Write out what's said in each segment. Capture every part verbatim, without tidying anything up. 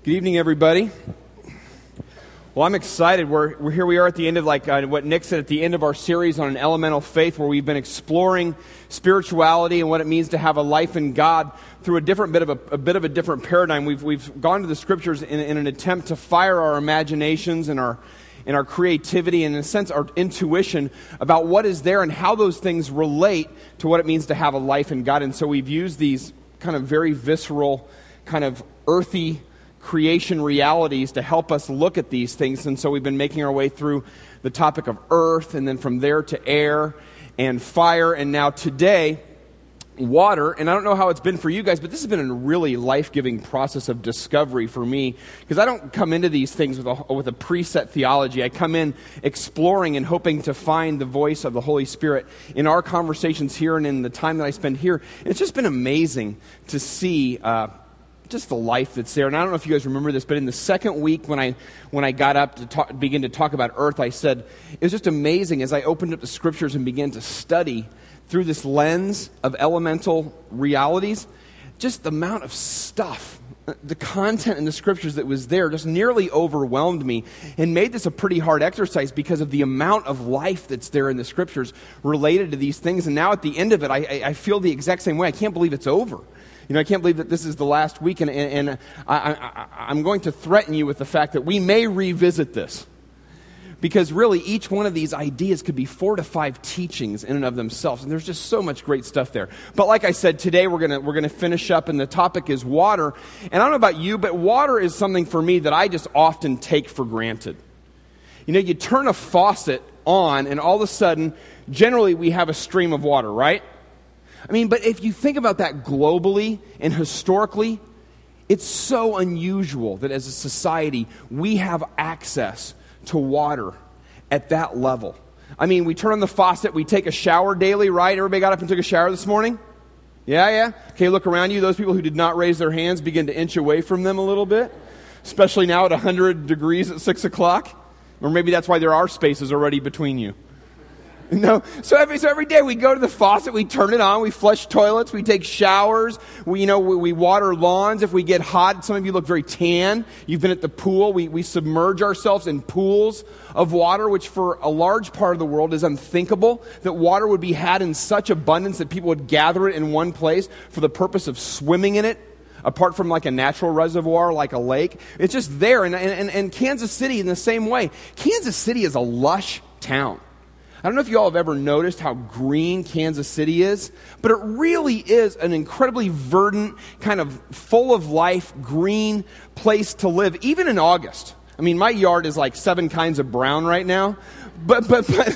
Good evening, everybody. Well, I'm excited. We're, we're here we are at the end of, like uh, what Nick said, at the end of our series on an elemental faith, where we've been exploring spirituality and what it means to have a life in God through a different bit of a, a bit of a different paradigm. We've we've gone to the scriptures in, in an attempt to fire our imaginations and our and our creativity and, in a sense, our intuition about what is there and how those things relate to what it means to have a life in God. And so we've used these kind of very visceral, kind of earthy creation realities to help us look at these things. And so we've been making our way through the topic of earth, and then from there to air and fire, and now today, water. And I don't know how it's been for you guys, but this has been a really life-giving process of discovery for me, because I don't come into these things with a, with a preset theology. I come in exploring and hoping to find the voice of the Holy Spirit in our conversations here and in the time that I spend here. And it's just been amazing to see uh, just the life that's there. And I don't know if you guys remember this, but in the second week when I when I got up to talk, begin to talk about earth, I said it was just amazing as I opened up the scriptures and began to study through this lens of elemental realities, just the amount of stuff, the content in the scriptures that was there just nearly overwhelmed me and made this a pretty hard exercise because of the amount of life that's there in the scriptures related to these things. And now at the end of it, I, I feel the exact same way. I can't believe it's over. You know, I can't believe that this is the last week, and, and, and I, I, I'm going to threaten you with the fact that we may revisit this. Because really, each one of these ideas could be four to five teachings in and of themselves, and there's just so much great stuff there. But like I said, today we're gonna we're gonna finish up, and the topic is water. And I don't know about you, but water is something for me that I just often take for granted. You know, you turn a faucet on, and all of a sudden, generally we have a stream of water, right? I mean, but if you think about that globally and historically, it's so unusual that as a society we have access to water at that level. I mean, we turn on the faucet, we take a shower daily, right? Everybody got up and took a shower this morning? Yeah, yeah? Okay, look around you. Those people who did not raise their hands begin to inch away from them a little bit, especially now at one hundred degrees at six o'clock. Or maybe that's why there are spaces already between you. No, so every so every day we go to the faucet, we turn it on, we flush toilets, we take showers, we you know we, we water lawns if we get hot. Some of you look very tan. You've been at the pool. We we submerge ourselves in pools of water, which for a large part of the world is unthinkable. That water would be had in such abundance that people would gather it in one place for the purpose of swimming in it, apart from like a natural reservoir, like a lake. It's just there. And and, and Kansas City in the same way. Kansas City is a lush town. I don't know if you all have ever noticed how green Kansas City is, but it really is an incredibly verdant, kind of full of life, green place to live, even in August. I mean, my yard is like seven kinds of brown right now, but but but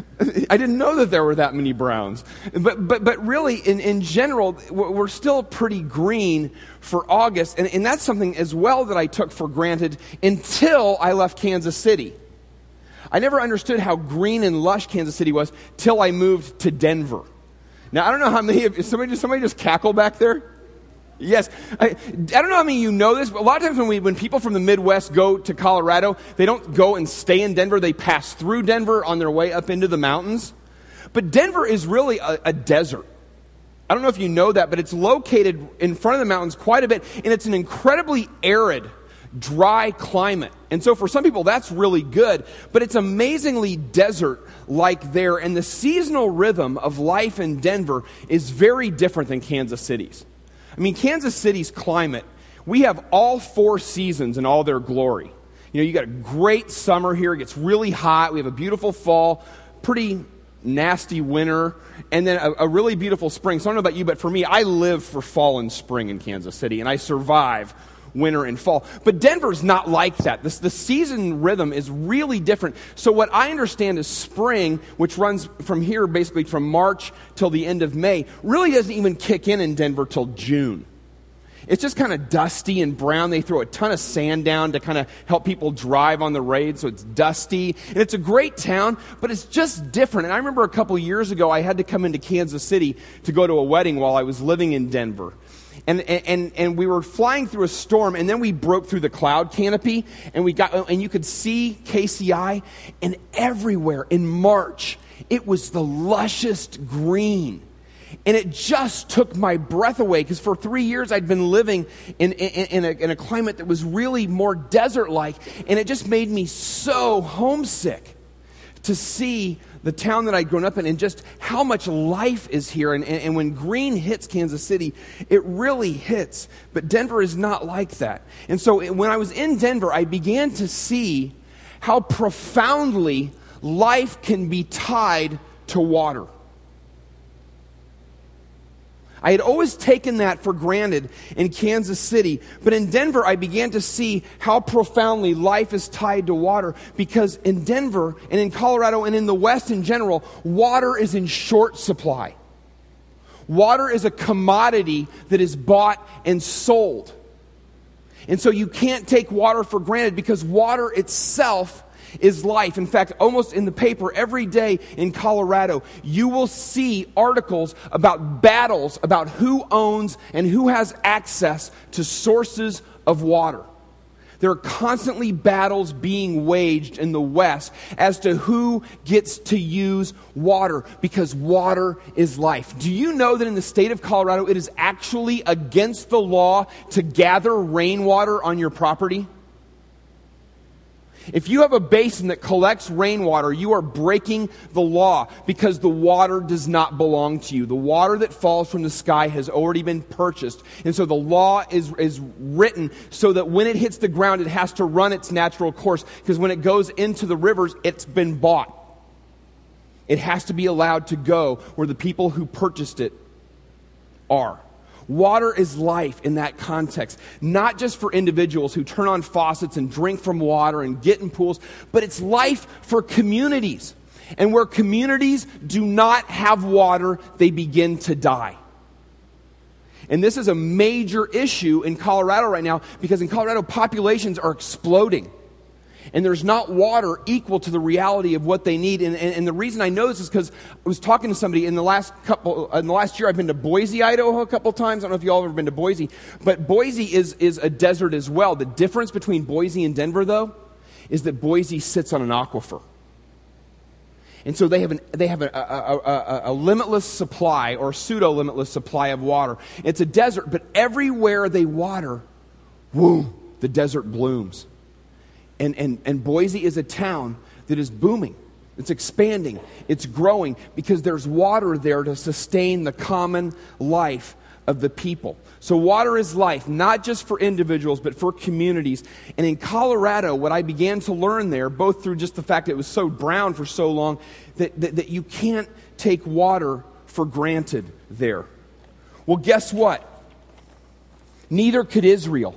I didn't know that there were that many browns. But but but really, in, in general, we're still pretty green for August, and, and that's something as well that I took for granted until I left Kansas City. I never understood how green and lush Kansas City was till I moved to Denver. Now, I don't know how many of somebody just somebody just cackle back there? Yes. I, I don't know how many of you know this, but a lot of times when we when people from the Midwest go to Colorado, they don't go and stay in Denver. They pass through Denver on their way up into the mountains. But Denver is really a, a desert. I don't know if you know that, but it's located in front of the mountains quite a bit, and it's an incredibly arid, dry climate. And so for some people that's really good, but it's amazingly desert-like there, and the seasonal rhythm of life in Denver is very different than Kansas City's. I mean, Kansas City's climate, we have all four seasons in all their glory. You know, you got a great summer here, it gets really hot, we have a beautiful fall, pretty nasty winter, and then a, a really beautiful spring. So I don't know about you, but for me, I live for fall and spring in Kansas City, and I survive winter and fall. But Denver's not like that. This, the season rhythm is really different. So what I understand is spring, which runs from here basically from March till the end of May, really doesn't even kick in in Denver till June. It's just kind of dusty and brown. They throw a ton of sand down to kind of help people drive on the road, so it's dusty. And it's a great town, but it's just different. And I remember a couple years ago, I had to come into Kansas City to go to a wedding while I was living in Denver. And, and and we were flying through a storm, and then we broke through the cloud canopy, and we got and you could see K C I, and everywhere in March it was the lushest green. And it just took my breath away, because for three years I'd been living in, in, in, a, in a climate that was really more desert-like, and it just made me so homesick to see the town that I'd grown up in and just how much life is here. And, and, and when green hits Kansas City, it really hits. But Denver is not like that. And so when I was in Denver, I began to see how profoundly life can be tied to water. I had always taken that for granted in Kansas City, but in Denver I began to see how profoundly life is tied to water, because in Denver and in Colorado and in the West in general, water is in short supply. Water is a commodity that is bought and sold. And so you can't take water for granted, because water itself is life. In fact, almost in the paper every day in Colorado, you will see articles about battles about who owns and who has access to sources of water. There are constantly battles being waged in the West as to who gets to use water, because water is life. Do you know that in the state of Colorado, it is actually against the law to gather rainwater on your property? If you have a basin that collects rainwater, you are breaking the law, because the water does not belong to you. The water that falls from the sky has already been purchased. And so the law is, is written so that when it hits the ground, it has to run its natural course. Because when it goes into the rivers, it's been bought. It has to be allowed to go where the people who purchased it are. Water is life in that context, not just for individuals who turn on faucets and drink from water and get in pools, but it's life for communities. And where communities do not have water, they begin to die. And this is a major issue in Colorado right now, because in Colorado, populations are exploding. And there's not water equal to the reality of what they need. And, and, and the reason I know this is because I was talking to somebody in the last couple, in the last year. I've been to Boise, Idaho a couple times. I don't know if you all have ever been to Boise, but Boise is, is a desert as well. The difference between Boise and Denver, though, is that Boise sits on an aquifer. And so they have, an, they have a, a, a, a limitless supply, or pseudo-limitless supply of water. It's a desert, but everywhere they water, whoom, the desert blooms. And, and, and Boise is a town that is booming. It's expanding. It's growing, because there's water there to sustain the common life of the people. So water is life, not just for individuals, but for communities. And in Colorado, what I began to learn there, both through just the fact that it was so brown for so long, that, that, that you can't take water for granted there. Well, guess what? Neither could Israel.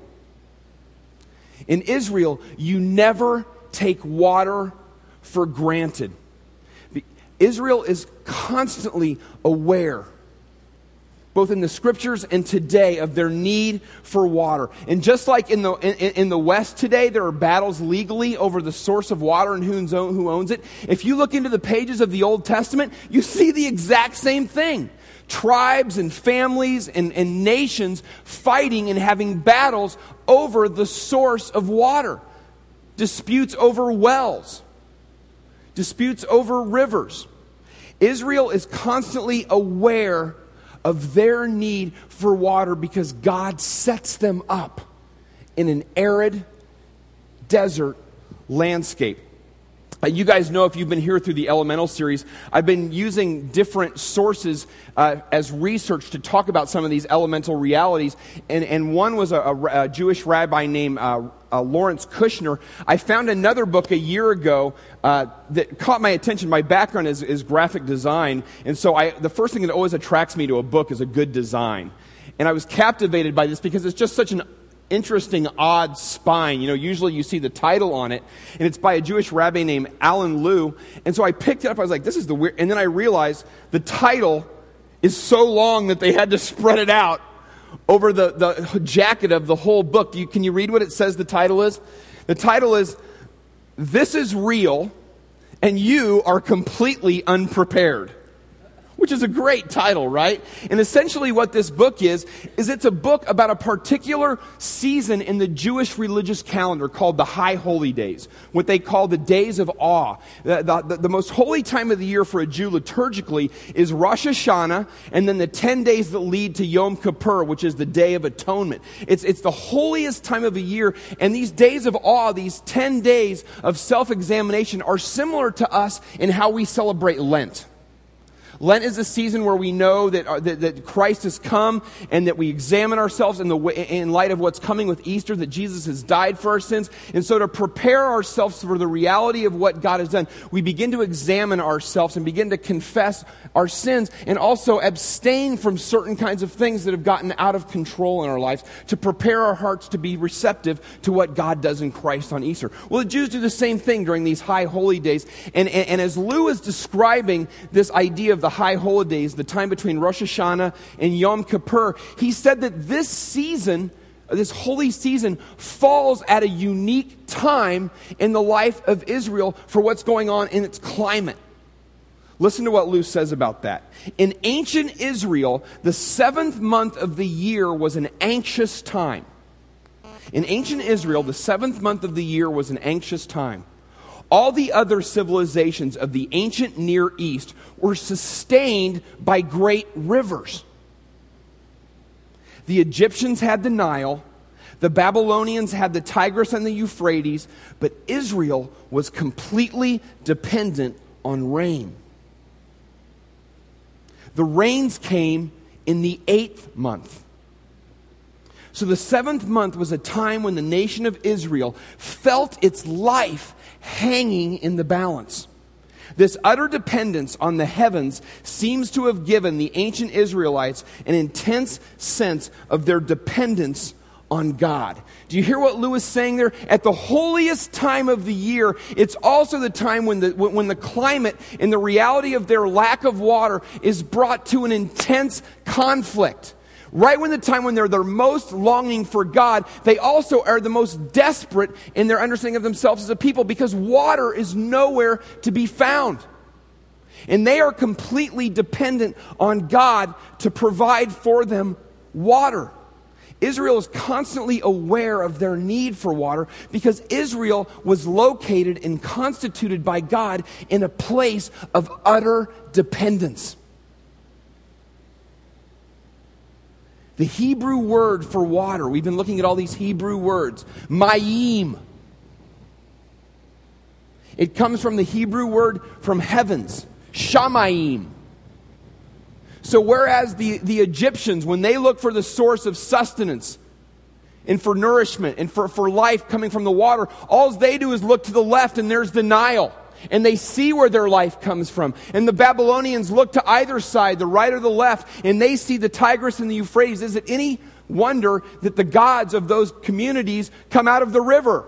In Israel, you never take water for granted. Israel is constantly aware, both in the scriptures and today, of their need for water. And just like in the in, in the West today, there are battles legally over the source of water and who, who owns it. If you look into the pages of the Old Testament, you see the exact same thing. Tribes and families and, and nations fighting and having battles over the source of water. Disputes over wells. Disputes over rivers. Israel is constantly aware of their need for water, because God sets them up in an arid desert landscape. Uh, you guys know, if you've been here through the Elemental series, I've been using different sources uh, as research to talk about some of these elemental realities. And, and one was a, a, a Jewish rabbi named uh, uh, Lawrence Kushner. I found another book a year ago uh, that caught my attention. My background is, is graphic design. And so I, the first thing that always attracts me to a book is a good design. And I was captivated by this because it's just such an interesting, odd spine. You know, usually you see the title on it, and it's by a Jewish rabbi named Alan Liu. And so I picked it up. I was like, this is the weird. And then I realized the title is so long that they had to spread it out over the, the jacket of the whole book. You, can you read what it says the title is? The title is, "This is Real, and You Are Completely Unprepared." which is a great title, right? And essentially what this book is, is it's a book about a particular season in the Jewish religious calendar called the High Holy Days, what they call the Days of Awe. The, the, the most holy time of the year for a Jew liturgically is Rosh Hashanah, and then the ten days that lead to Yom Kippur, which is the Day of Atonement. It's, it's the holiest time of the year, and these days of awe, these ten days of self-examination are similar to us in how we celebrate Lent. Lent is a season where we know that, uh, that, that Christ has come and that we examine ourselves in, the way, in light of what's coming with Easter, that Jesus has died for our sins. And so to prepare ourselves for the reality of what God has done, we begin to examine ourselves and begin to confess our sins and also abstain from certain kinds of things that have gotten out of control in our lives to prepare our hearts to be receptive to what God does in Christ on Easter. Well, the Jews do the same thing during these high holy days. And, and, and as Lou is describing this idea of the high holy days, the time between Rosh Hashanah and Yom Kippur, he said that this season, this holy season, falls at a unique time in the life of Israel for what's going on in its climate. Listen to what Lou says about that. In ancient Israel, the seventh month of the year was an anxious time. In ancient Israel, the seventh month of the year was an anxious time. All the other civilizations of the ancient Near East were sustained by great rivers. The Egyptians had the Nile, the Babylonians had the Tigris and the Euphrates, but Israel was completely dependent on rain. The rains came in the eighth month. So the seventh month was a time when the nation of Israel felt its life hanging in the balance. This utter dependence on the heavens seems to have given the ancient Israelites an intense sense of their dependence on God. Do you hear what Lewis is saying there? At the holiest time of the year, it's also the time when the, when the climate and the reality of their lack of water is brought to an intense conflict. Right when the time when they're their most longing for God, they also are the most desperate in their understanding of themselves as a people because water is nowhere to be found. And they are completely dependent on God to provide for them water. Israel is constantly aware of their need for water because Israel was located and constituted by God in a place of utter dependence. The Hebrew word for water, we've been looking at all these Hebrew words, mayim. It comes from the Hebrew word from heavens, shamayim. So whereas the, the Egyptians, when they look for the source of sustenance and for nourishment and for, for life coming from the water, all they do is look to the left and there's the Nile. And they see where their life comes from. And the Babylonians look to either side, the right or the left, and they see the Tigris and the Euphrates. Is it any wonder that the gods of those communities come out of the river?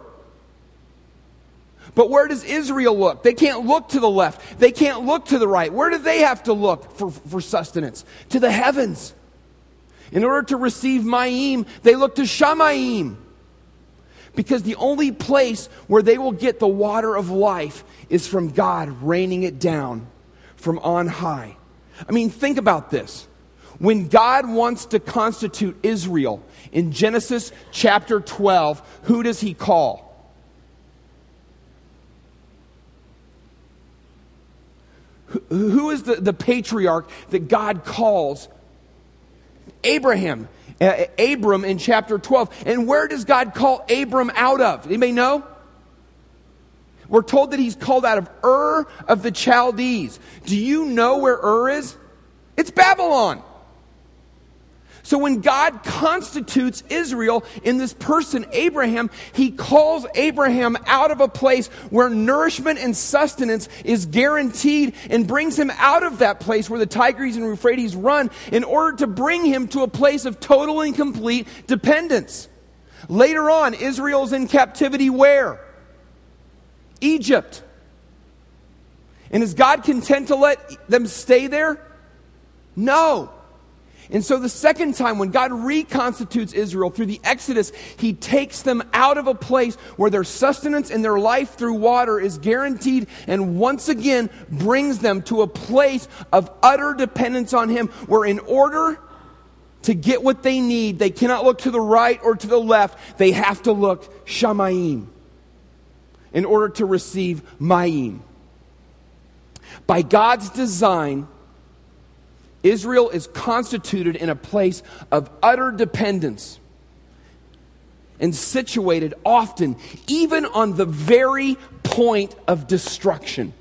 But where does Israel look? They can't look to the left. They can't look to the right. Where do they have to look for, for sustenance? To the heavens. In order to receive Mayim, they look to Shamayim. Because the only place where they will get the water of life is from God raining it down from on high. I mean, think about this. When God wants to constitute Israel in Genesis chapter twelve, who does he call? Who is the, the patriarch that God calls? Abraham. Uh, Abram in chapter twelve. And where does God call Abram out of? Anybody know? We're told that he's called out of Ur of the Chaldees. Do you know where Ur is? It's Babylon. So when God constitutes Israel in this person, Abraham, he calls Abraham out of a place where nourishment and sustenance is guaranteed and brings him out of that place where the Tigris and Euphrates run in order to bring him to a place of total and complete dependence. Later on, Israel's in captivity where? Egypt. And is God content to let them stay there? No. And so the second time, when God reconstitutes Israel through the Exodus, he takes them out of a place where their sustenance and their life through water is guaranteed, and once again brings them to a place of utter dependence on him, where in order to get what they need, they cannot look to the right or to the left. They have to look shamayim in order to receive mayim. By God's design, Israel is constituted in a place of utter dependence and situated often even on the very point of destruction.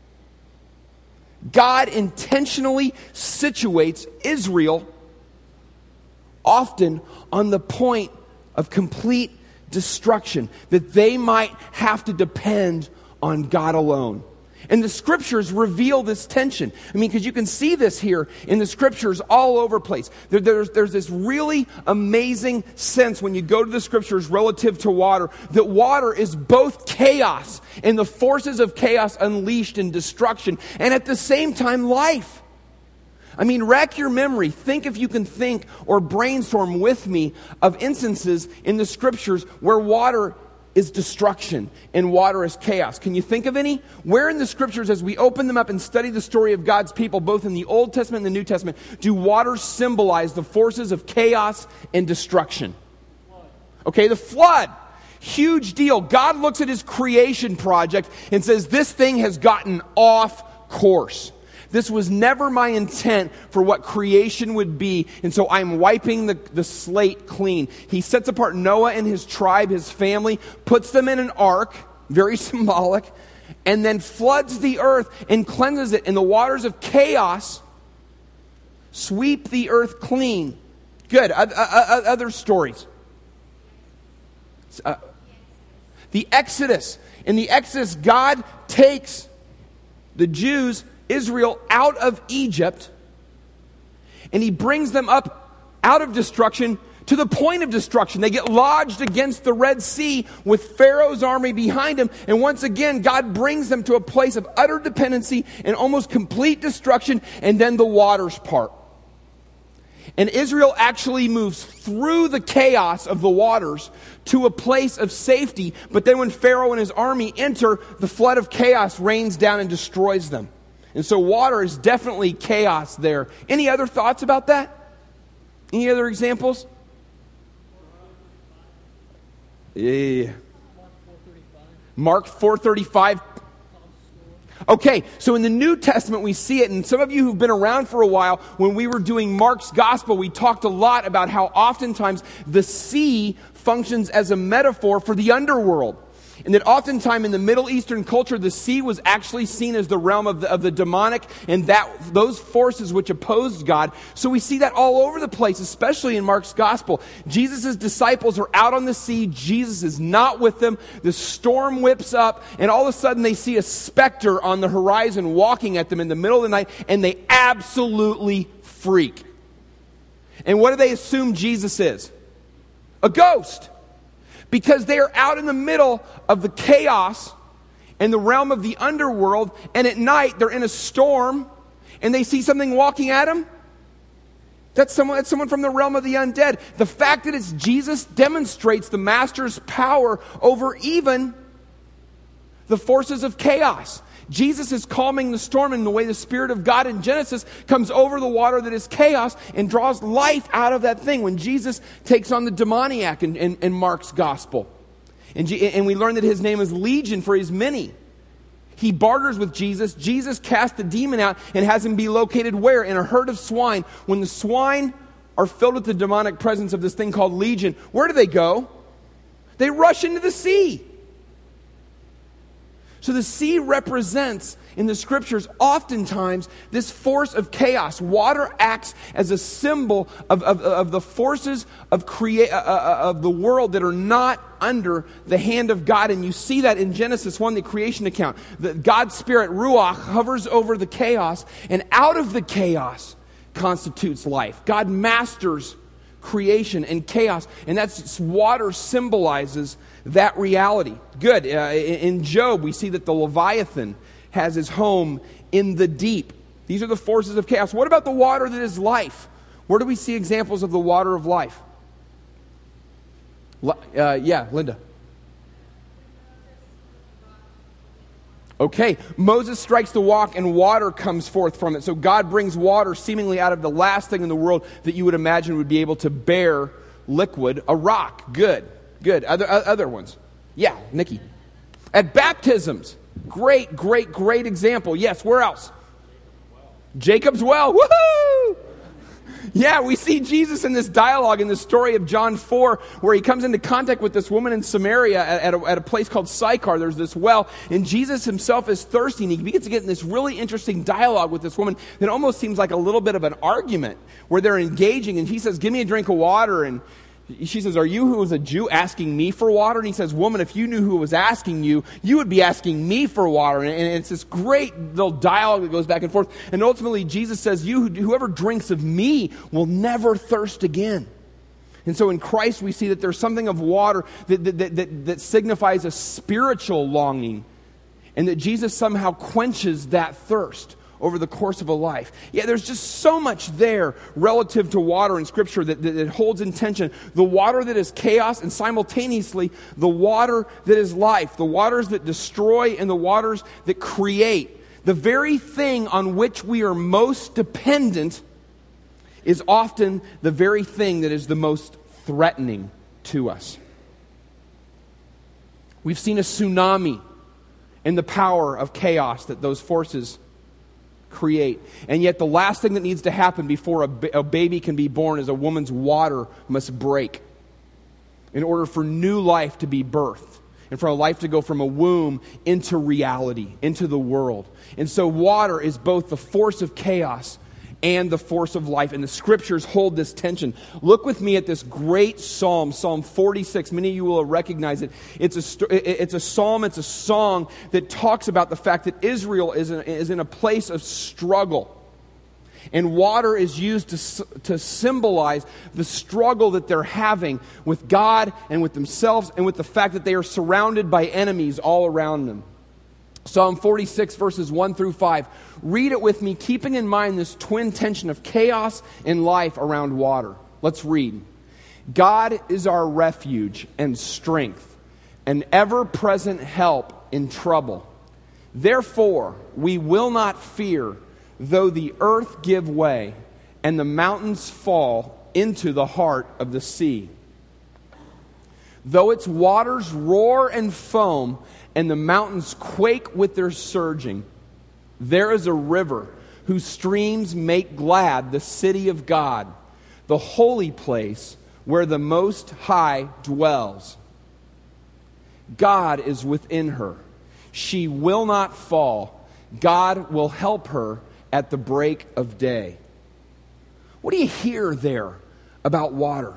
God intentionally situates Israel often on the point of complete destruction, that they might have to depend on God alone. And the scriptures reveal this tension. I mean, because you can see this here in the scriptures all over the place. There, there's, there's this really amazing sense when you go to the scriptures relative to water, that water is both chaos and the forces of chaos unleashed in destruction, and at the same time life. I mean, rack your memory. Think, if you can think or brainstorm with me, of instances in the scriptures where water is destruction and water is chaos. Can you think of any? Where in the scriptures, as we open them up and study the story of God's people, both in the Old Testament and the New Testament, do water symbolize the forces of chaos and destruction? Okay, the flood. Huge deal. God looks at his creation project and says, this thing has gotten off course. This was never my intent for what creation would be, and so I'm wiping the, the slate clean. He sets apart Noah and his tribe, his family, puts them in an ark, very symbolic, and then floods the earth and cleanses it, and the waters of chaos sweep the earth clean. Good. Uh, uh, uh, other stories. Uh, the Exodus. In the Exodus, God takes the Jews, Israel, out of Egypt, and he brings them up out of destruction to the point of destruction. They get lodged against the Red Sea with Pharaoh's army behind them, and once again God brings them to a place of utter dependency and almost complete destruction, and then the waters part. And Israel actually moves through the chaos of the waters to a place of safety, but then when Pharaoh and his army enter, the flood of chaos rains down and destroys them. And so water is definitely chaos there. Any other thoughts about that? Any other examples? Yeah. Mark four thirty-five. Okay, so in the New Testament we see it, and some of you who've been around for a while, when we were doing Mark's gospel, we talked a lot about how oftentimes the sea functions as a metaphor for the underworld. And that oftentimes in the Middle Eastern culture, the sea was actually seen as the realm of the, of the demonic, and that those forces which opposed God. So we see that all over the place, especially in Mark's gospel. Jesus' disciples are out on the sea. Jesus is not with them. The storm whips up, and all of a sudden they see a specter on the horizon walking at them in the middle of the night, and they absolutely freak. And what do they assume Jesus is? A ghost. Because they are out in the middle of the chaos and the realm of the underworld, and at night they're in a storm and they see something walking at them. That's someone, that's someone from the realm of the undead. The fact that it's Jesus demonstrates the master's power over even the forces of chaos. Jesus is calming the storm in the way the Spirit of God in Genesis comes over the water that is chaos and draws life out of that thing when Jesus takes on the demoniac in, in, in Mark's gospel. And, G, and we learn that his name is Legion, for he's many. He barters with Jesus. Jesus casts the demon out and has him be located where? In a herd of swine. When the swine are filled with the demonic presence of this thing called Legion, where do they go? They rush into the sea. So the sea represents, in the scriptures, oftentimes this force of chaos. Water acts as a symbol of, of, of the forces of, crea- uh, of the world that are not under the hand of God. And you see that in Genesis one, the creation account. The, God's Spirit, Ruach, hovers over the chaos, and out of the chaos constitutes life. God masters creation and chaos, and that's water symbolizes that reality. Good. Uh, in Job, we see that the Leviathan has his home in the deep. These are the forces of chaos. What about the water that is life? Where do we see examples of the water of life? Uh, yeah, Linda. Okay, Moses strikes the rock and water comes forth from it. So God brings water seemingly out of the last thing in the world that you would imagine would be able to bear liquid, a rock. Good, good. Other other ones? Yeah, Nikki. At baptisms, great, great, great example. Yes, where else? Jacob's well. Woohoo! Yeah, we see Jesus in this dialogue in the story of John four, where he comes into contact with this woman in Samaria at, at, a, at a place called Sychar. There's this well, and Jesus himself is thirsty, and he begins to get in this really interesting dialogue with this woman that almost seems like a little bit of an argument, where they're engaging, and he says, give me a drink of water, and she says, are you who is a Jew asking me for water? And he says, woman, if you knew who was asking you, you would be asking me for water. And, and it's this great little dialogue that goes back and forth. And ultimately, Jesus says, you, whoever drinks of me will never thirst again. And so in Christ, we see that there's something of water that, that, that, that signifies a spiritual longing. And that Jesus somehow quenches that thirst over the course of a life. Yeah, there's just so much there relative to water in Scripture that, that, that holds in tension the water that is chaos and simultaneously the water that is life, the waters that destroy and the waters that create. The very thing on which we are most dependent is often the very thing that is the most threatening to us. We've seen a tsunami in the power of chaos that those forces create. And yet the last thing that needs to happen before a, ba- a baby can be born is a woman's water must break in order for new life to be birthed and for a life to go from a womb into reality, into the world. And so water is both the force of chaos and the force of life. And the Scriptures hold this tension. Look with me at this great psalm, Psalm forty-six. Many of you will recognize it. It's a, it's a psalm, it's a song that talks about the fact that Israel is in, is in a place of struggle. And water is used to, to symbolize the struggle that they're having with God and with themselves and with the fact that they are surrounded by enemies all around them. Psalm forty-six, verses one through five. Read it with me, keeping in mind this twin tension of chaos and life around water. Let's read. God is our refuge and strength, an ever-present help in trouble. Therefore, we will not fear, though the earth give way and the mountains fall into the heart of the sea. Though its waters roar and foam, and the mountains quake with their surging, there is a river whose streams make glad the city of God, the holy place where the Most High dwells. God is within her. She will not fall. God will help her at the break of day. What do you hear there about water?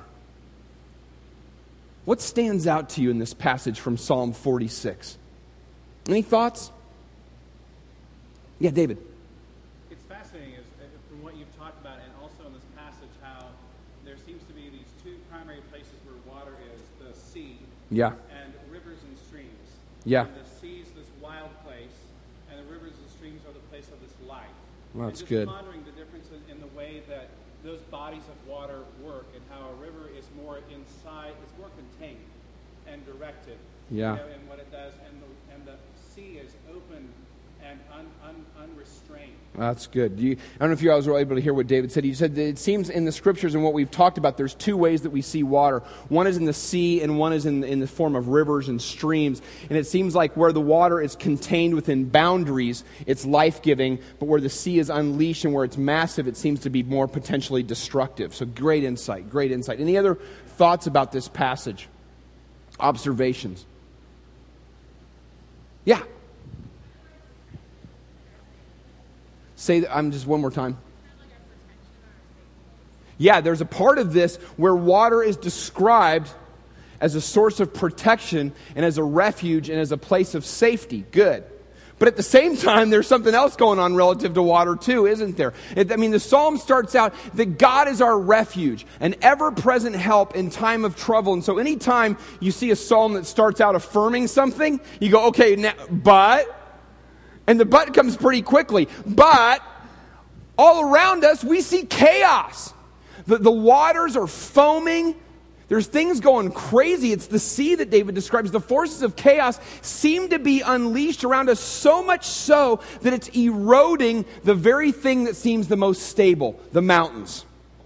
What stands out to you in this passage from Psalm forty-six? Any thoughts? Yeah, David. It's fascinating is, from what you've talked about, and also in this passage, how there seems to be these two primary places where water is, the sea Yeah. and rivers and streams. Yeah. And the sea is this wild place, and the rivers and streams are the place of this life. Well, and that's just good. pondering the difference in, in the way that those bodies of water work, and how a river is more inside, it's more contained and directed. Yeah. You know, in what it does, and the and the sea is open and un, un, unrestrained. That's good. You, I don't know if you guys were able to hear what David said. He said that it seems in the Scriptures and what we've talked about, there's two ways that we see water. One is in the sea and one is in, in the form of rivers and streams. And it seems like where the water is contained within boundaries, it's life-giving. But where the sea is unleashed and where it's massive, it seems to be more potentially destructive. So great insight, great insight. Any other thoughts about this passage? Observations? Yeah. Say that, I'm just one more time. Yeah, there's a part of this where water is described as a source of protection and as a refuge and as a place of safety. Good. But at the same time, there's something else going on relative to water too, isn't there? It, I mean, the psalm starts out that God is our refuge, an ever-present help in time of trouble. And so anytime you see a psalm that starts out affirming something, you go, okay, now, but, and the but comes pretty quickly, but all around us we see chaos. The, the waters are foaming. There's things going crazy. It's the sea that David describes. The forces of chaos seem to be unleashed around us, so much so that it's eroding the very thing that seems the most stable, the mountains.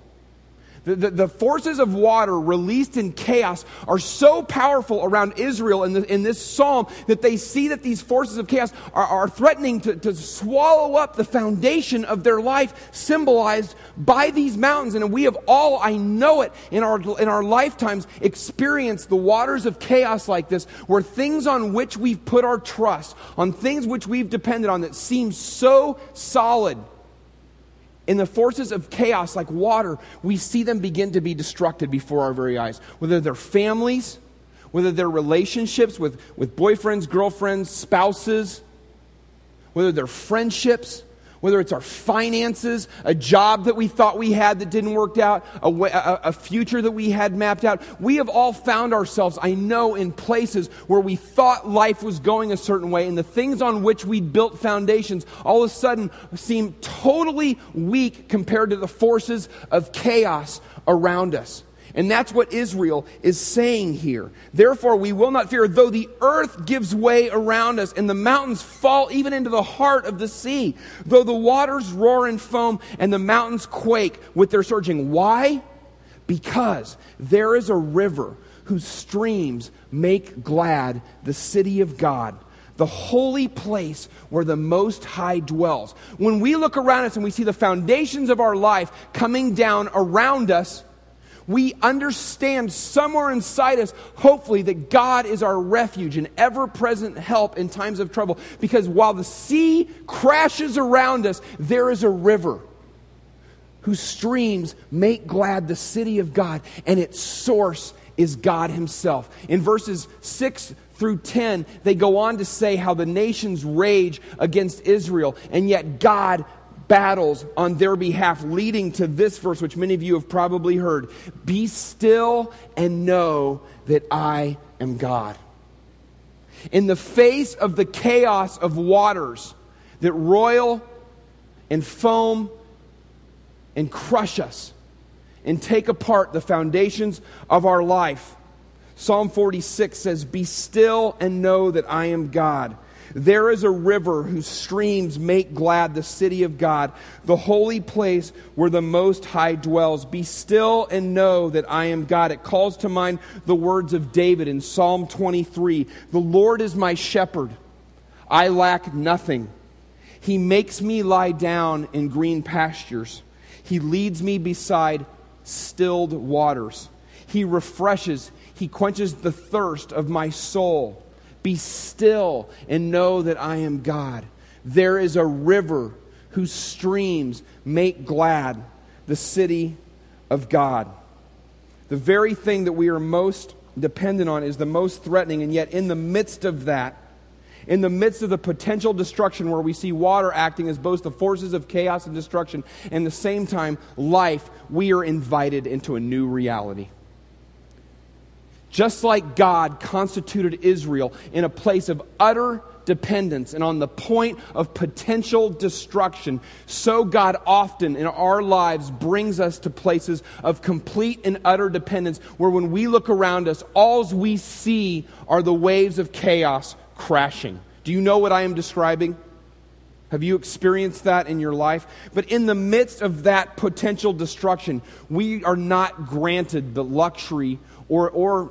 The, the, the forces of water released in chaos are so powerful around Israel in, the, in this psalm that they see that these forces of chaos are, are threatening to, to swallow up the foundation of their life, symbolized by these mountains. And we have all, I know it, in our, in our lifetimes experienced the waters of chaos like this, where things on which we've put our trust, on things which we've depended on that seem so solid, in the forces of chaos, like water, we see them begin to be destructed before our very eyes. Whether they're families, whether they're relationships with, with boyfriends, girlfriends, spouses, whether they're friendships, whether it's our finances, a job that we thought we had that didn't work out, a, way, a, a future that we had mapped out. We have all found ourselves, I know, in places where we thought life was going a certain way, and the things on which we built foundations all of a sudden seem totally weak compared to the forces of chaos around us. And that's what Israel is saying here. Therefore, we will not fear, though the earth gives way around us and the mountains fall even into the heart of the sea, though the waters roar and foam and the mountains quake with their surging. Why? Because there is a river whose streams make glad the city of God, the holy place where the Most High dwells. When we look around us and we see the foundations of our life coming down around us, we understand somewhere inside us, hopefully, that God is our refuge and ever-present help in times of trouble. Because while the sea crashes around us, there is a river whose streams make glad the city of God, and its source is God Himself. In verses six through ten, they go on to say how the nations rage against Israel, and yet God battles on their behalf, leading to this verse, which many of you have probably heard. Be still and know that I am God. In the face of the chaos of waters that roil and foam and crush us and take apart the foundations of our life, Psalm forty-six says, be still and know that I am God. There is a river whose streams make glad the city of God, the holy place where the Most High dwells. Be still and know that I am God. It calls to mind the words of David in Psalm twenty-three. The Lord is my shepherd. I lack nothing. He makes me lie down in green pastures. He leads me beside stilled waters. He refreshes, He quenches the thirst of my soul. Be still and know that I am God. There is a river whose streams make glad the city of God. The very thing that we are most dependent on is the most threatening, and yet in the midst of that, in the midst of the potential destruction where we see water acting as both the forces of chaos and destruction, and at the same time, life, we are invited into a new reality. Just like God constituted Israel in a place of utter dependence and on the point of potential destruction, so God often in our lives brings us to places of complete and utter dependence, where when we look around us, all we see are the waves of chaos crashing. Do you know what I am describing? Have you experienced that in your life? But in the midst of that potential destruction, we are not granted the luxury or or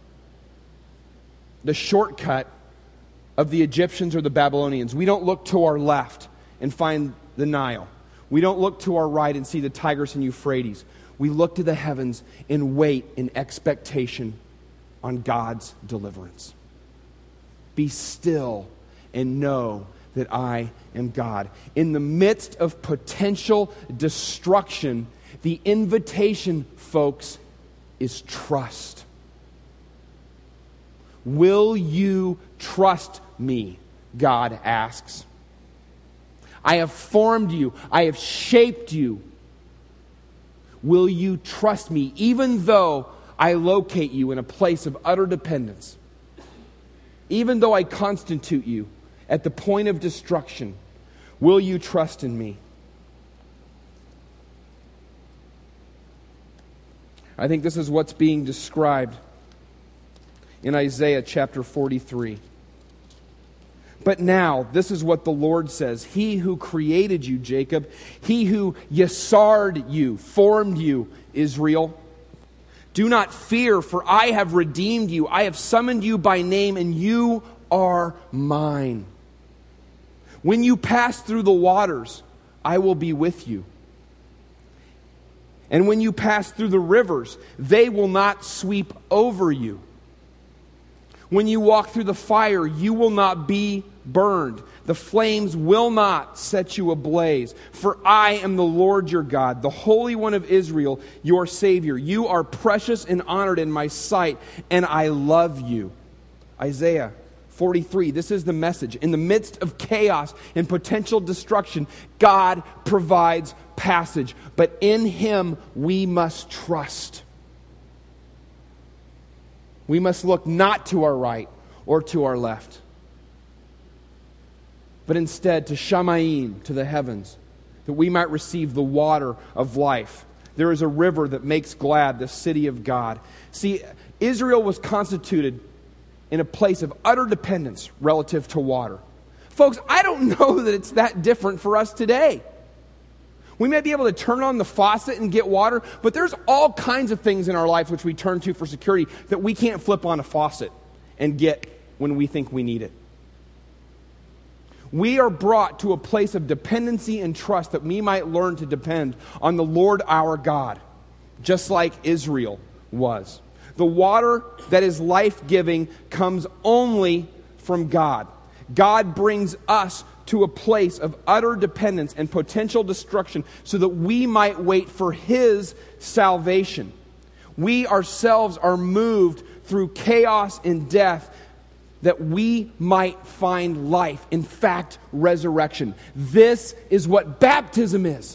the shortcut of the Egyptians or the Babylonians. We don't look to our left and find the Nile. We don't look to our right and see the Tigris and Euphrates. We look to the heavens and wait in expectation on God's deliverance. Be still and know that I am God. In the midst of potential destruction, the invitation, folks, is trust. Will you trust me? God asks. I have formed you. I have shaped you. Will you trust me, even though I locate you in a place of utter dependence? Even though I constitute you at the point of destruction, will you trust in me? I think this is what's being described in Isaiah chapter forty-three. But now, this is what the Lord says. He who created you, Jacob, he who yesarred you, formed you, Israel. Do not fear, for I have redeemed you. I have summoned you by name, and you are mine. When you pass through the waters, I will be with you. And when you pass through the rivers, they will not sweep over you. When you walk through the fire, you will not be burned. The flames will not set you ablaze. For I am the Lord your God, the Holy One of Israel, your Savior. You are precious and honored in my sight, and I love you. Isaiah forty-three, this is the message. In the midst of chaos and potential destruction, God provides passage. But in Him we must trust. We must look not to our right or to our left, but instead to Shamayim, to the heavens, that we might receive the water of life. There is a river that makes glad the city of God. See, Israel was constituted in a place of utter dependence relative to water. Folks, I don't know that it's that different for us today. We may be able to turn on the faucet and get water, but there's all kinds of things in our life which we turn to for security that we can't flip on a faucet and get when we think we need it. We are brought to a place of dependency and trust that we might learn to depend on the Lord our God, just like Israel was. The water that is life-giving comes only from God. God brings us to a place of utter dependence and potential destruction so that we might wait for His salvation. We ourselves are moved through chaos and death that we might find life. In fact, resurrection. This is what baptism is.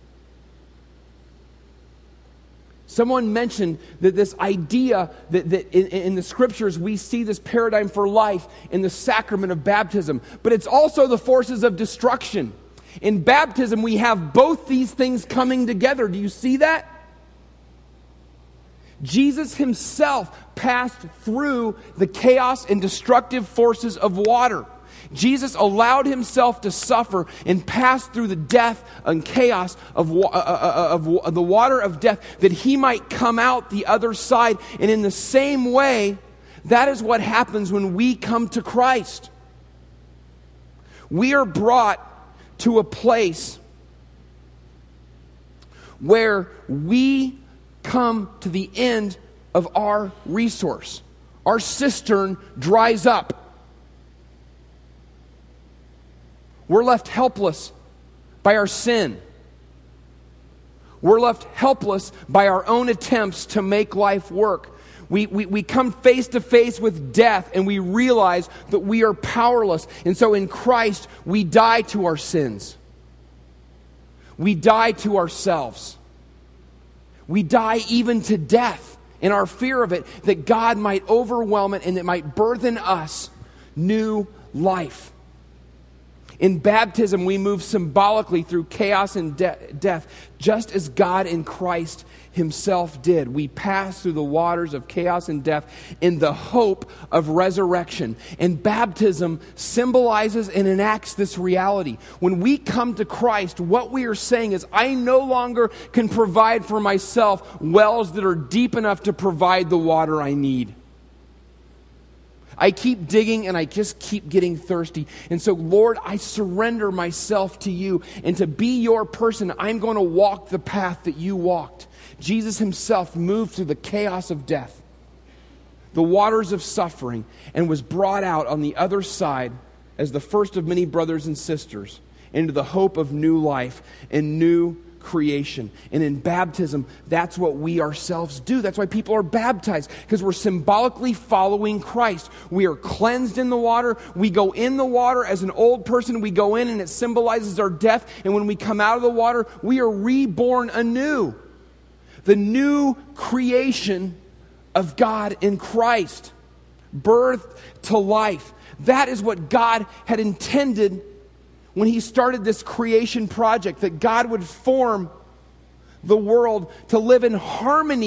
Someone mentioned that this idea that, that in, in the scriptures we see this paradigm for life in the sacrament of baptism, but it's also the forces of destruction. In baptism we have both these things coming together. Do you see that? Jesus Himself passed through the chaos and destructive forces of water. Jesus allowed Himself to suffer and pass through the death and chaos of, uh, uh, of, of the water of death that He might come out the other side. And in the same way, that is what happens when we come to Christ. We are brought to a place where we come to the end of our resource. Our cistern dries up. We're left helpless by our sin. We're left helpless by our own attempts to make life work. We, we, we come face to face with death and we realize that we are powerless. And so in Christ, we die to our sins. We die to ourselves. We die even to death in our fear of it, that God might overwhelm it and it might birth in us new life. In baptism, we move symbolically through chaos and de- death, just as God in Christ Himself did. We pass through the waters of chaos and death in the hope of resurrection. And baptism symbolizes and enacts this reality. When we come to Christ, what we are saying is, I no longer can provide for myself wells that are deep enough to provide the water I need. I keep digging and I just keep getting thirsty. And so, Lord, I surrender myself to you. And to be your person, I'm going to walk the path that you walked. Jesus Himself moved through the chaos of death, the waters of suffering, and was brought out on the other side as the first of many brothers and sisters into the hope of new life and new creation. And in baptism, that's what we ourselves do. That's why people are baptized, because we're symbolically following Christ. We are cleansed in the water. We go in the water as an old person. We go in and it symbolizes our death. And when we come out of the water, we are reborn anew. The new creation of God in Christ. Birth to life. That is what God had intended when He started this creation project, that God would form the world to live in harmony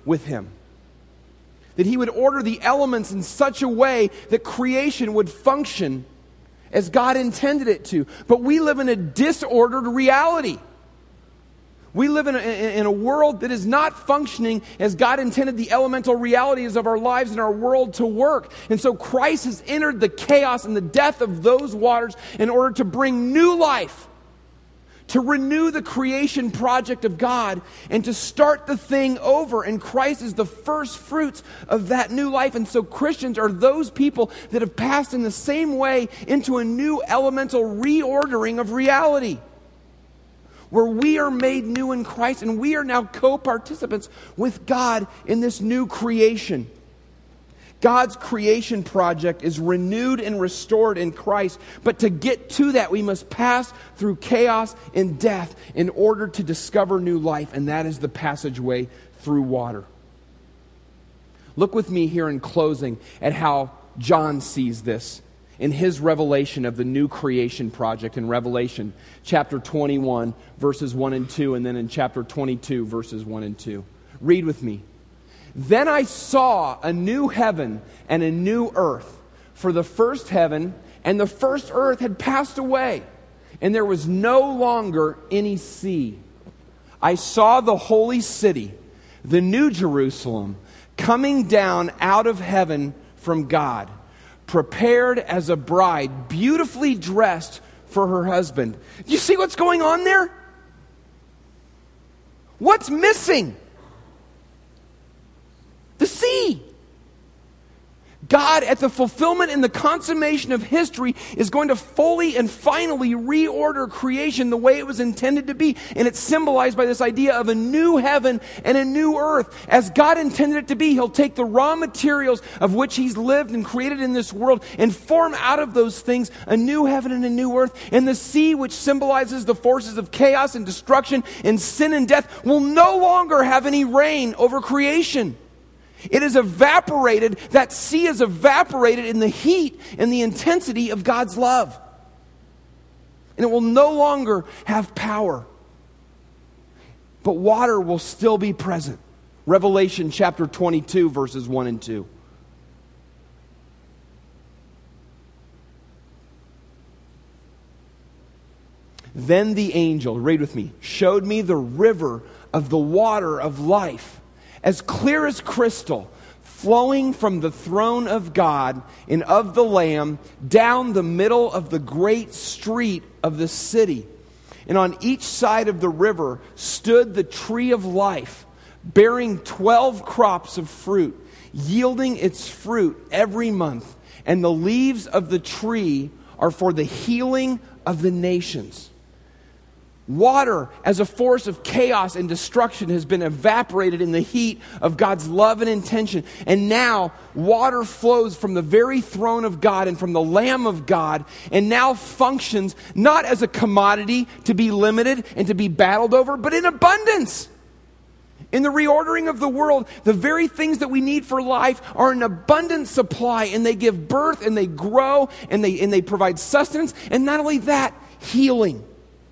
with him. That he would order the elements in such a way that creation would function as God intended it to. But we live in a disordered reality. We live in a, in a world that is not functioning as God intended the elemental realities of our lives and our world to work. And so Christ has entered the chaos and the death of those waters in order to bring new life, to renew the creation project of God, and to start the thing over. And Christ is the first fruits of that new life. And so Christians are those people that have passed in the same way into a new elemental reordering of reality, where we are made new in Christ, and we are now co-participants with God in this new creation. God's creation project is renewed and restored in Christ, but to get to that, we must pass through chaos and death in order to discover new life, and that is the passageway through water. Look with me here in closing at how John sees this in his revelation of the new creation project in Revelation chapter twenty-one, verses one and two, and then in chapter twenty-two, verses one and two. Read with me. Then I saw a new heaven and a new earth, for the first heaven and the first earth had passed away, and there was no longer any sea. I saw the holy city, the new Jerusalem, coming down out of heaven from God, prepared as a bride, beautifully dressed for her husband. Do you see what's going on there? What's missing? The sea. God, at the fulfillment and the consummation of history, is going to fully and finally reorder creation the way it was intended to be. And it's symbolized by this idea of a new heaven and a new earth. As God intended it to be, He'll take the raw materials of which He's lived and created in this world and form out of those things a new heaven and a new earth. And the sea, which symbolizes the forces of chaos and destruction and sin and death, will no longer have any reign over creation. It is evaporated, that sea is evaporated in the heat and the intensity of God's love. And it will no longer have power. But water will still be present. Revelation chapter twenty-two, verses one and two. Then the angel, read with me, showed me the river of the water of life, as clear as crystal, flowing from the throne of God and of the Lamb down the middle of the great street of the city. And on each side of the river stood the tree of life, bearing twelve crops of fruit, yielding its fruit every month. And the leaves of the tree are for the healing of the nations. Water, as a force of chaos and destruction, has been evaporated in the heat of God's love and intention. And now, water flows from the very throne of God and from the Lamb of God, and now functions not as a commodity to be limited and to be battled over, but in abundance. In the reordering of the world, the very things that we need for life are in abundant supply, and they give birth, and they grow, and they, and they provide sustenance, and not only that, healing.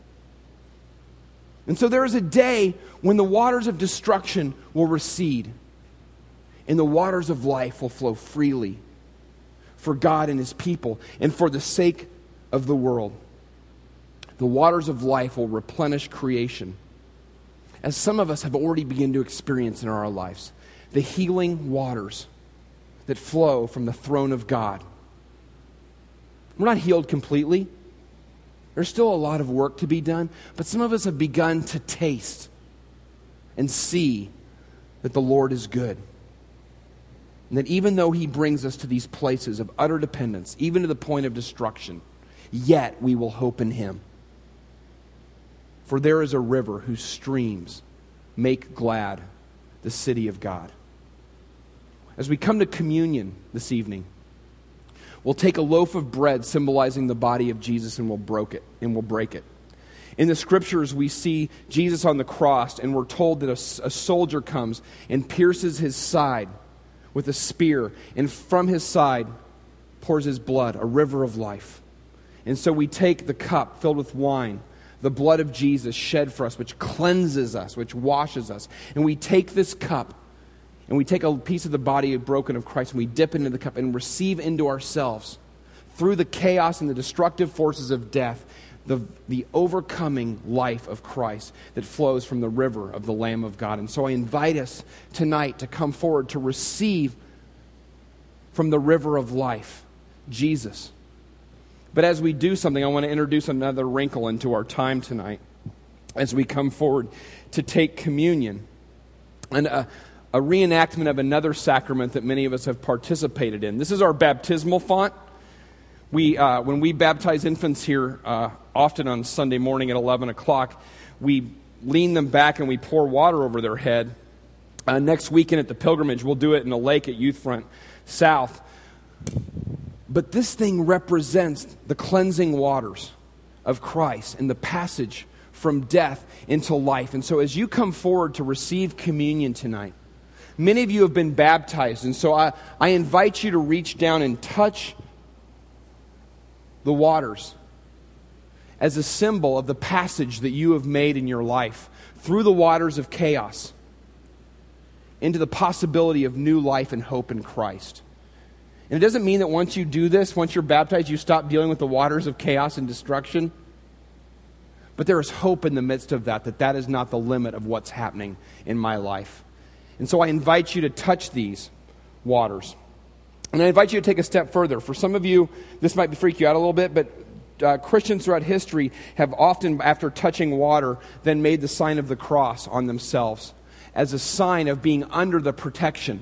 And so there is a day when the waters of destruction will recede and the waters of life will flow freely for God and His people and for the sake of the world. The waters of life will replenish creation, as some of us have already begun to experience in our lives. The healing waters that flow from the throne of God. We're not healed completely. There's still a lot of work to be done, but some of us have begun to taste and see that the Lord is good. And that even though He brings us to these places of utter dependence, even to the point of destruction, yet we will hope in Him. For there is a river whose streams make glad the city of God. As we come to communion this evening, we'll take a loaf of bread symbolizing the body of Jesus, and we'll break it, and we'll break it. In the scriptures, we see Jesus on the cross, and we're told that a, a soldier comes and pierces His side with a spear, and from His side pours His blood, a river of life. And so we take the cup filled with wine, the blood of Jesus shed for us, which cleanses us, which washes us. And we take this cup And we take a piece of the body broken of Christ and we dip into the cup and receive into ourselves, through the chaos and the destructive forces of death, the, the overcoming life of Christ that flows from the river of the Lamb of God. And so I invite us tonight to come forward to receive from the river of life, Jesus. But as we do something, I want to introduce another wrinkle into our time tonight as we come forward to take communion. And a, a reenactment of another sacrament that many of us have participated in. This is our baptismal font. We, uh, when we baptize infants here, uh, often on Sunday morning at eleven o'clock, we lean them back and we pour water over their head. Uh, next weekend at the pilgrimage, we'll do it in a lake at Youth Front South. But this thing represents the cleansing waters of Christ and the passage from death into life. And so as you come forward to receive communion tonight, many of you have been baptized. And so I, I invite you to reach down and touch the waters as a symbol of the passage that you have made in your life through the waters of chaos into the possibility of new life and hope in Christ. And it doesn't mean that once you do this, once you're baptized, you stop dealing with the waters of chaos and destruction. But there is hope in the midst of that, that that is not the limit of what's happening in my life. And so I invite you to touch these waters. And I invite you to take a step further. For some of you, this might freak you out a little bit, but uh, Christians throughout history have often, after touching water, then made the sign of the cross on themselves as a sign of being under the protection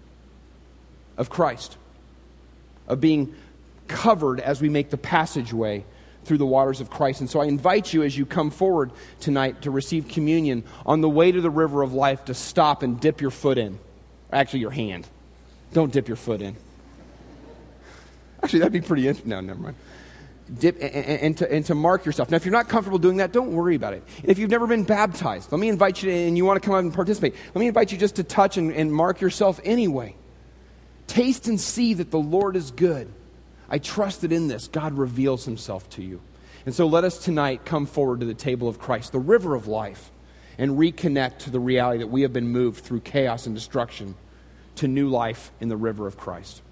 of Christ, of being covered as we make the passageway through the waters of Christ. And so I invite you as you come forward tonight to receive communion on the way to the river of life to stop and dip your foot in. Actually, your hand. Don't dip your foot in. Actually, that'd be pretty interesting. No, never mind. Dip and, and, and, to, and to mark yourself. Now, if you're not comfortable doing that, don't worry about it. And if you've never been baptized, let me invite you to, and you want to come out and participate, let me invite you just to touch and, and mark yourself anyway. Taste and see that the Lord is good. I trust that in this, God reveals himself to you. And so let us tonight come forward to the table of Christ, the river of life, and reconnect to the reality that we have been moved through chaos and destruction to new life in the river of Christ.